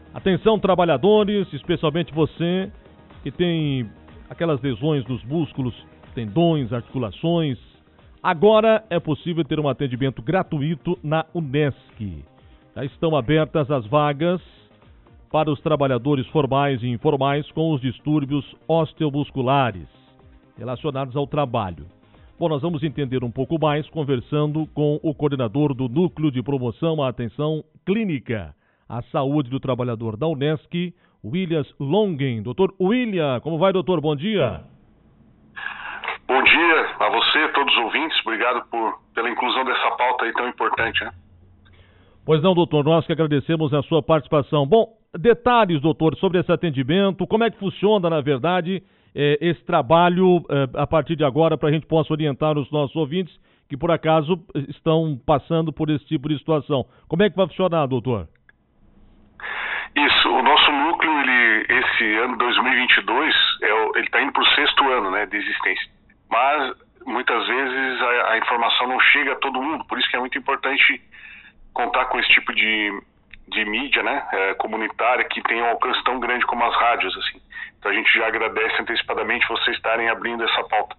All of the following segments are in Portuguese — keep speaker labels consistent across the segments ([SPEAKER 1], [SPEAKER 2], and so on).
[SPEAKER 1] Atenção, trabalhadores, especialmente você que tem aquelas lesões nos músculos, tendões, articulações. Agora é possível ter um atendimento gratuito na Unesc. Já estão abertas as vagas para os trabalhadores formais e informais com os distúrbios osteomusculares relacionados ao trabalho. Bom, nós vamos entender um pouco mais conversando com o coordenador do Núcleo de Promoção à Atenção Clínica à Saúde do Trabalhador da Unesc, William Longen. Doutor William, como vai, doutor? Bom dia.
[SPEAKER 2] Bom dia a você, todos os ouvintes. Obrigado pela inclusão dessa pauta aí tão importante, né?
[SPEAKER 1] Pois não, doutor, nós que agradecemos a sua participação. Bom, detalhes, doutor, sobre esse atendimento, como é que funciona, na verdade, esse trabalho a partir de agora, para a gente possa orientar os nossos ouvintes que, por acaso, estão passando por esse tipo de situação. Como é que vai funcionar, doutor?
[SPEAKER 2] Isso, o nosso núcleo, esse ano 2022, ele está indo para o 6º ano, né, de existência. Mas, muitas vezes, a informação não chega a todo mundo, por isso que é muito importante contar com esse tipo de mídia, né, comunitária, que tem um alcance tão grande como as rádios, assim. Então a gente já agradece antecipadamente vocês estarem abrindo essa pauta.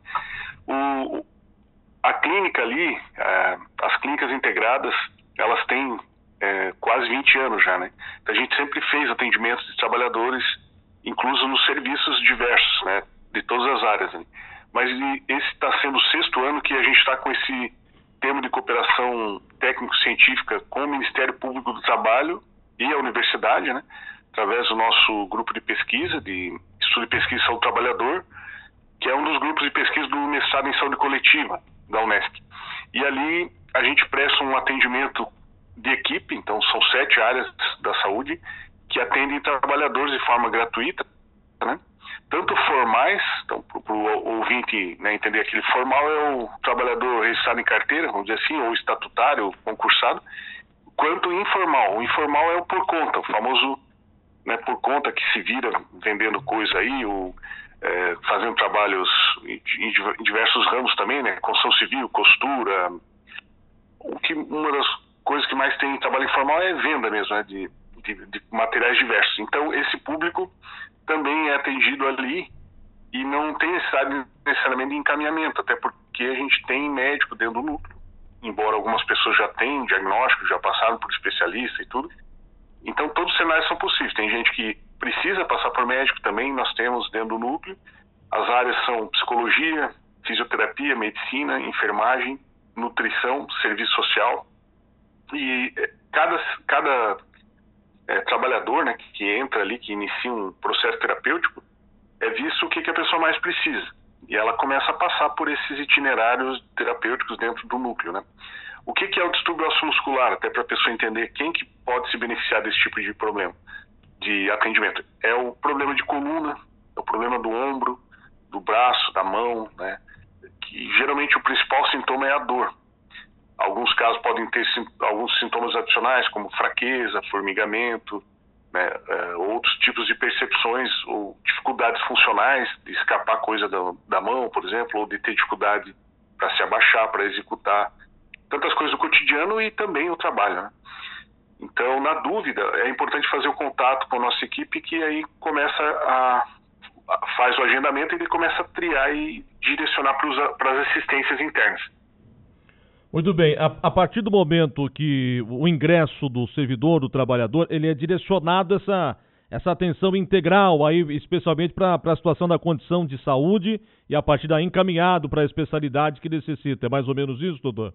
[SPEAKER 2] A clínica ali, as clínicas integradas, elas têm quase 20 anos já, né? Então a gente sempre fez atendimentos de trabalhadores, incluso nos serviços diversos, né, de todas as áreas, né? Mas esse está sendo o 6º ano que a gente está com esse termo de cooperação técnico-científica com o Ministério Público do Trabalho e a universidade, né, através do nosso grupo de pesquisa, de estudo e pesquisa em saúde do trabalhador, que é um dos grupos de pesquisa do mestrado em saúde coletiva da Unesc. E ali a gente presta um atendimento de equipe, então são 7 áreas da saúde que atendem trabalhadores de forma gratuita, né? Tanto formais, então para o ouvinte, né, entender, aquele formal é o trabalhador registrado em carteira, vamos dizer assim, ou estatutário, ou concursado, quanto informal. O informal é o por conta, o famoso, né, por conta, que se vira vendendo coisa aí, ou fazendo trabalhos em diversos ramos também, né, construção civil, costura. Uma das coisas que mais tem em trabalho informal é venda mesmo, né, de materiais diversos. Então esse público também é atendido ali e não tem necessariamente de encaminhamento, até porque a gente tem médico dentro do núcleo, embora algumas pessoas já tenham diagnóstico, já passaram por especialista e tudo. Então todos os cenários são possíveis. Tem gente que precisa passar por médico também, nós temos dentro do núcleo. As áreas são psicologia, fisioterapia, medicina, enfermagem, nutrição, serviço social. E cada trabalhador, né, que entra ali, que inicia um processo terapêutico, é visto o que a pessoa mais precisa. E ela começa a passar por esses itinerários terapêuticos dentro do núcleo, né? O que é o distúrbio osteomuscular? Até para a pessoa entender quem que pode se beneficiar desse tipo de problema, de atendimento. É o problema de coluna, é o problema do ombro, do braço, da mão, né? Que geralmente o principal sintoma é a dor. Alguns casos podem ter alguns sintomas adicionais, como fraqueza, formigamento, né, outros tipos de percepções ou dificuldades funcionais, de escapar coisa da mão, por exemplo, ou de ter dificuldade para se abaixar, para executar tantas coisas do cotidiano e também o trabalho, né? Então, na dúvida, é importante fazer o contato com a nossa equipe, que aí começa faz o agendamento e ele começa a triar e direcionar para as assistências internas.
[SPEAKER 1] Muito bem, a partir do momento que o ingresso do servidor, do trabalhador, ele é direcionado essa atenção integral, aí, especialmente para a situação da condição de saúde, e a partir daí encaminhado para a especialidade que necessita. É mais ou menos isso, doutor?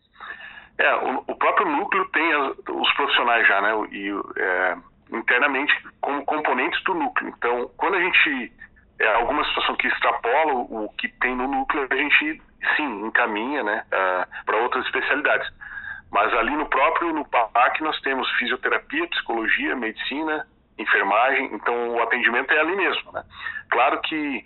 [SPEAKER 2] O próprio núcleo tem os profissionais já, né, internamente como componentes do núcleo. Então, quando a gente, alguma situação que extrapola o que tem no núcleo, a gente sim encaminha, né, para outras especialidades. Mas ali no PAC nós temos fisioterapia, psicologia, medicina, enfermagem, então o atendimento é ali mesmo, né? Claro que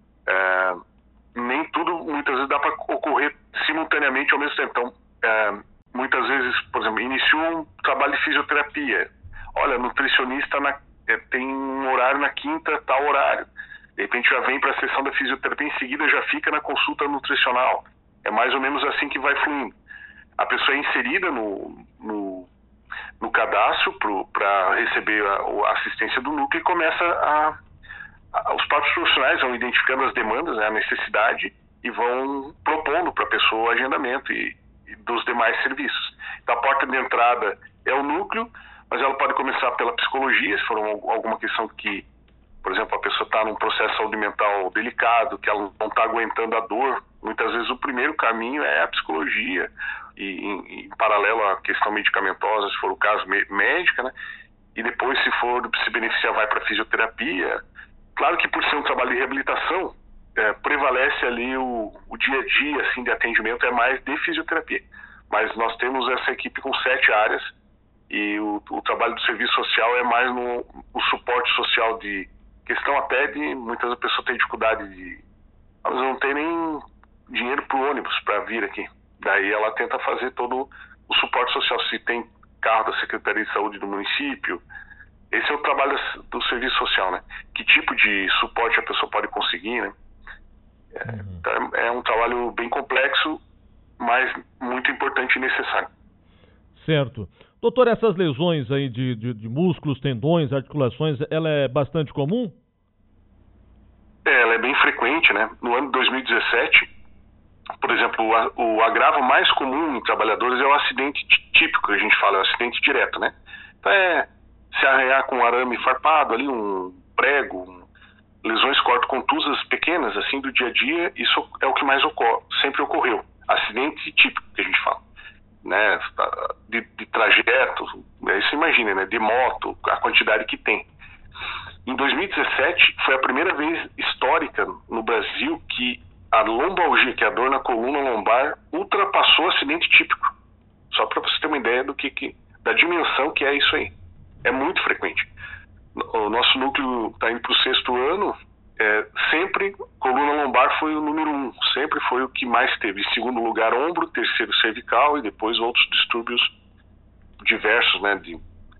[SPEAKER 2] nem tudo muitas vezes dá para ocorrer simultaneamente ao mesmo tempo. Então, muitas vezes, por exemplo, iniciou um trabalho de fisioterapia. Olha, nutricionista tem um horário na quinta, tal horário. De repente já vem para a sessão da fisioterapia, em seguida já fica na consulta nutricional. É mais ou menos assim que vai fluindo. A pessoa é inserida no no cadastro para receber a assistência do núcleo e começa os próprios profissionais vão identificando as demandas, né, a necessidade, e vão propondo para a pessoa o agendamento e dos demais serviços. Então, a porta de entrada é o núcleo, mas ela pode começar pela psicologia, se for alguma questão que, por exemplo, a pessoa está num processo de saúde mental delicado, que ela não está aguentando a dor. Muitas vezes o primeiro caminho é a psicologia, e em paralelo à questão medicamentosa, se for o caso, médica, né? E depois, se beneficiar, vai para a fisioterapia. Claro que por ser um trabalho de reabilitação, prevalece ali o dia a dia assim, de atendimento é mais de fisioterapia. Mas nós temos essa equipe com 7 áreas e o trabalho do serviço social é mais no suporte social de questão até de muitas pessoas têm dificuldade elas não têm nem dinheiro para o ônibus para vir aqui. Daí ela tenta fazer todo o suporte social. Se tem carro da Secretaria de Saúde do município, esse é o trabalho do serviço social, né? Que tipo de suporte a pessoa pode conseguir, né? É um trabalho bem complexo, mas muito importante e necessário.
[SPEAKER 1] Certo. Doutor, essas lesões aí de músculos, tendões, articulações, ela é bastante comum?
[SPEAKER 2] Ela é bem frequente, né? No ano de 2017, por exemplo, o agravo mais comum em trabalhadores é o acidente típico, que a gente fala, é o acidente direto, né? Então se arranhar com um arame farpado ali, um prego, lesões cortocontusas pequenas, assim, do dia a dia, isso é o que mais sempre ocorreu. Acidente típico, que a gente fala, né? De trajeto, você imagina, né? De moto, a quantidade que tem. Em 2017, foi a primeira vez histórica no Brasil que a lombalgia, que é a dor na coluna lombar, ultrapassou o acidente típico. Só para você ter uma ideia da dimensão que é isso aí. É muito frequente. O nosso núcleo está indo para o 6º ano, sempre coluna lombar foi o número 1, sempre foi o que mais teve. Em segundo lugar, ombro, terceiro, cervical e depois outros distúrbios diversos, né, de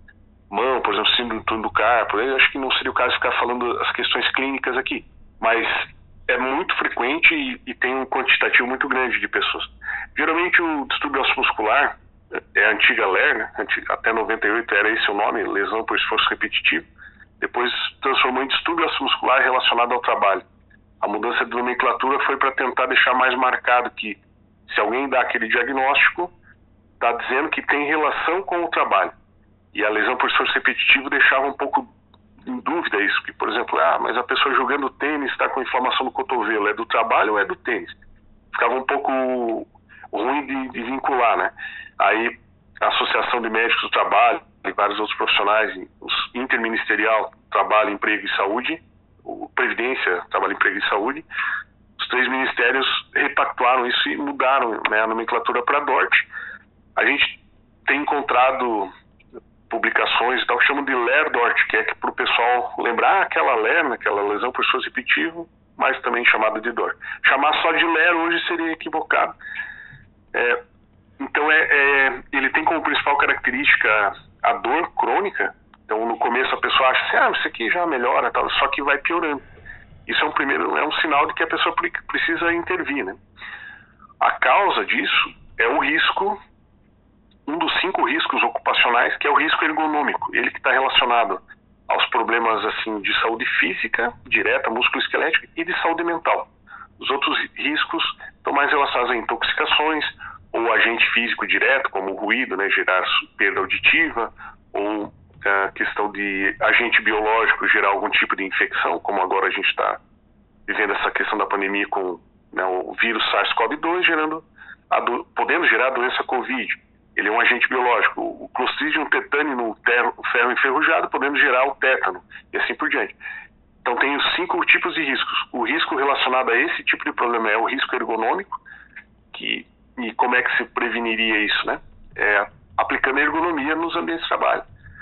[SPEAKER 2] mão, por exemplo, síndrome do túnel do carpo. Eu acho que não seria o caso de ficar falando as questões clínicas aqui, mas é muito frequente e tem um quantitativo muito grande de pessoas. Geralmente o distúrbio osteomuscular é a antiga LER, né? Até 98 era esse o nome, lesão por esforço repetitivo. Depois transformou em distúrbio osteomuscular relacionado ao trabalho. A mudança de nomenclatura foi para tentar deixar mais marcado que se alguém dá aquele diagnóstico, está dizendo que tem relação com o trabalho. E a lesão por esforço repetitivo deixava um pouco em dúvida isso, que, por exemplo, mas a pessoa jogando tênis está com inflamação no cotovelo, é do trabalho ou é do tênis? Ficava um pouco ruim de vincular, né? Aí a Associação de Médicos do Trabalho e vários outros profissionais, os interministerial, Trabalho, Emprego e Saúde, o Previdência, Trabalho, Emprego e Saúde, os 3 ministérios repactuaram isso e mudaram, né, a nomenclatura para DORT. A gente tem encontrado publicações e tal que chamam de LER-DORT, que é para o pessoal lembrar aquela LER, aquela lesão por esforço repetitivo, mas também chamada de DORT. Chamar só de LER hoje seria equivocado. Então, ele tem como principal característica a dor crônica. Então, no começo a pessoa acha assim, isso aqui já melhora, tal, só que vai piorando. Isso é um sinal de que a pessoa precisa intervir, né? A causa disso é o risco, um dos 5 riscos ocupacionais, que é o risco ergonômico. Ele que está relacionado aos problemas assim, de saúde física, direta, musculoesquelética, e de saúde mental. Os outros riscos estão mais relacionados a intoxicações, ou agente físico direto, como o ruído, né, gerar perda auditiva, ou a questão de agente biológico gerar algum tipo de infecção, como agora a gente está vivendo essa questão da pandemia com, né, o vírus SARS-CoV-2 podendo gerar a doença COVID. Ele é um agente biológico. O Clostridium tetani no ferro enferrujado, podendo gerar o tétano, e assim por diante. Então tem os 5 tipos de riscos. O risco relacionado a esse tipo de problema é o risco ergonômico, e como é que se preveniria isso, né? Aplicando a ergonomia nos ambientes de trabalho.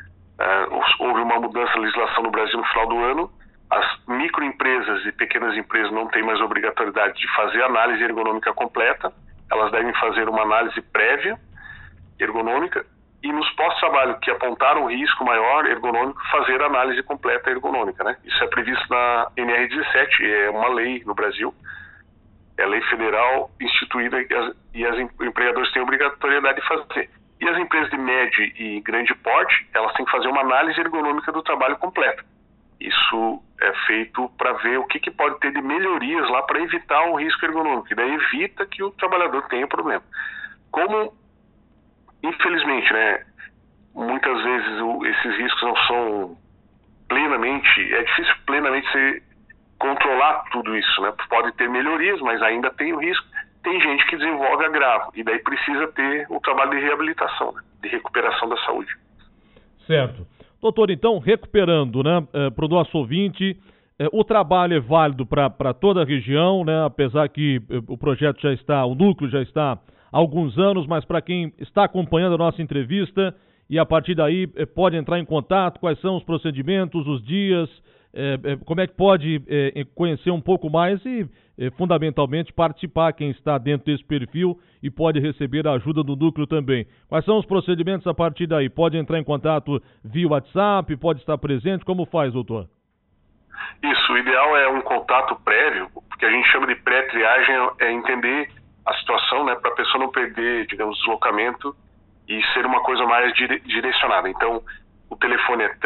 [SPEAKER 2] Houve uma mudança na legislação no Brasil no final do ano. As microempresas e pequenas empresas não têm mais obrigatoriedade de fazer análise ergonômica completa. Elas devem fazer uma análise prévia ergonômica e nos pós-trabalho que apontaram o risco maior ergonômico, fazer a análise completa ergonômica, né? Isso é previsto na NR17, é uma lei no Brasil. É lei federal instituída e os empregadores têm obrigatoriedade de fazer. E as empresas de médio e grande porte, elas têm que fazer uma análise ergonômica do trabalho completo. Isso é feito para ver o que pode ter de melhorias lá para evitar o risco ergonômico, e daí evita que o trabalhador tenha problema. Como, infelizmente, né, muitas vezes esses riscos não são plenamente, é difícil plenamente se controlar tudo isso, né? Pode ter melhorias, mas ainda tem o risco. Tem gente que desenvolve agravo, e daí precisa ter o trabalho de reabilitação, né, de recuperação da saúde.
[SPEAKER 1] Certo. Doutor, então, recuperando, né, para o nosso ouvinte, o trabalho é válido para toda a região, né, apesar que o projeto já está, o núcleo já está há alguns anos, mas para quem está acompanhando a nossa entrevista e a partir daí pode entrar em contato, quais são os procedimentos, os dias, como é que pode conhecer um pouco mais e, fundamentalmente, participar, quem está dentro desse perfil e pode receber a ajuda do núcleo também. Quais são os procedimentos a partir daí? Pode entrar em contato via WhatsApp, pode estar presente, como faz, doutor?
[SPEAKER 2] Isso, o ideal é um contato prévio, porque a gente chama de pré-triagem, é entender a situação, né, para a pessoa não perder, digamos, deslocamento e ser uma coisa mais direcionada. Então, o telefone é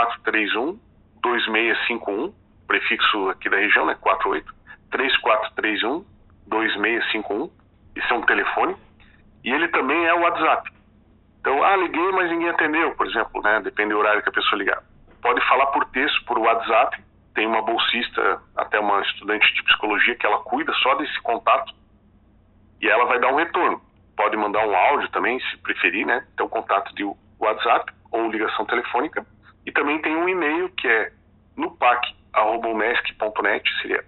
[SPEAKER 2] 3431-2651, prefixo aqui da região, né, 48, 3431-2651, esse é um telefone, e ele também é o WhatsApp. Então, liguei, mas ninguém atendeu, por exemplo, né, depende do horário que a pessoa ligar. Pode falar por texto, por WhatsApp, tem uma bolsista, até uma estudante de psicologia, que ela cuida só desse contato, e ela vai dar um retorno. Pode mandar um áudio também, se preferir, né, ter um contato de WhatsApp ou ligação telefônica, e também tem um e-mail que é nupac@unesc.net, seria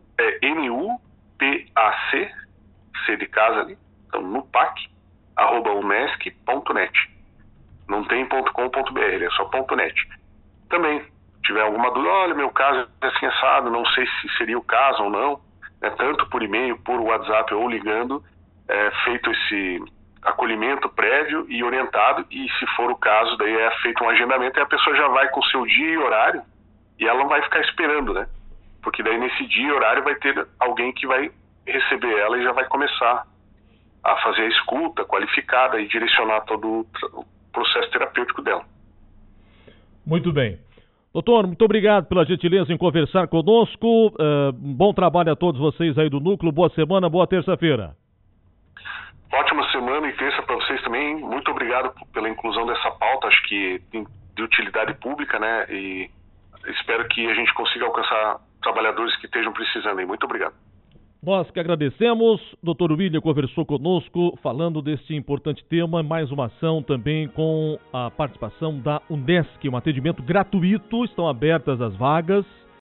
[SPEAKER 2] NUPAC, C de casa ali, então nupac@unesc.net. Não tem .com.br, é só .net. Também, se tiver alguma dúvida, olha, meu caso é assim assado, não sei se seria o caso ou não, né, tanto por e-mail, por WhatsApp ou ligando, feito esse acolhimento prévio e orientado, e se for o caso, daí é feito um agendamento e a pessoa já vai com o seu dia e horário, e ela não vai ficar esperando, né? Porque daí nesse dia e horário vai ter alguém que vai receber ela e já vai começar a fazer a escuta qualificada e direcionar todo o processo terapêutico dela.
[SPEAKER 1] Muito bem. Doutor, muito obrigado pela gentileza em conversar conosco. Bom trabalho a todos vocês aí do Núcleo. Boa semana, boa terça-feira.
[SPEAKER 2] Ótima semana e terça para vocês também. Muito obrigado pela inclusão dessa pauta, acho que de utilidade pública, né? E espero que a gente consiga alcançar trabalhadores que estejam precisando aí. Muito obrigado.
[SPEAKER 1] Nós que agradecemos. Dr. William conversou conosco falando deste importante tema, mais uma ação também com a participação da Unesc, um atendimento gratuito, estão abertas as vagas.